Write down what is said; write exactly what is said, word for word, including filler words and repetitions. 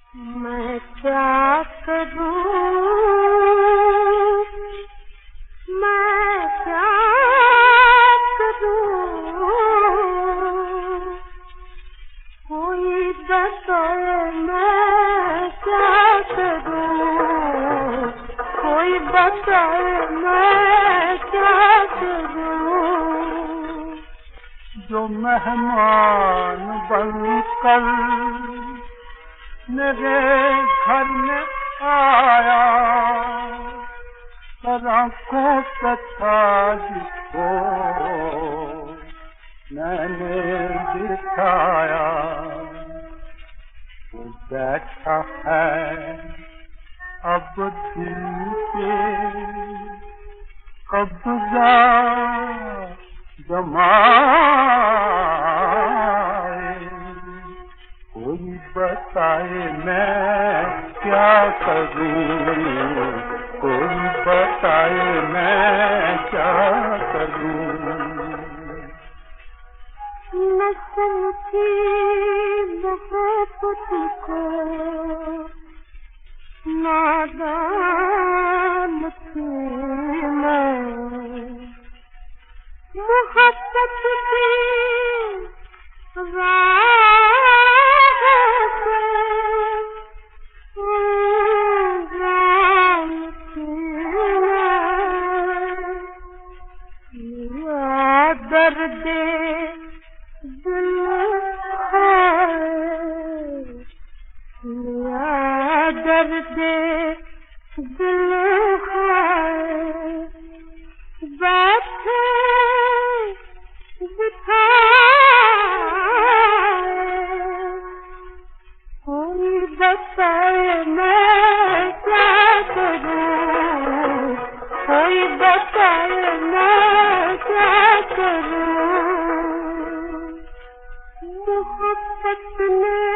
मैं क्या करूं, मैं क्या करूं, कोई बताए मैं क्या करूं, कोई बताए मैं क्या करूं। जो मेहमान बनकर मेरे घर में आया, आंखों पे ताज को मैंने दिखाया। वो बैठा है अब दिल पे कब्जा जमाए, कोई बताए मैं क्या करूं, कोई बताए मैं क्या करूं। न समझी मोहब्बत को, नादान थी मैं, मोहब्बत की राह पे गुमराह थी मैं। या दर्द दिल है, या दर्द दिल है, बैठे बिठाए, कोई बताए मैं क्या करूं, कोई बताए मैं क्या करूं। मोहब्बत ने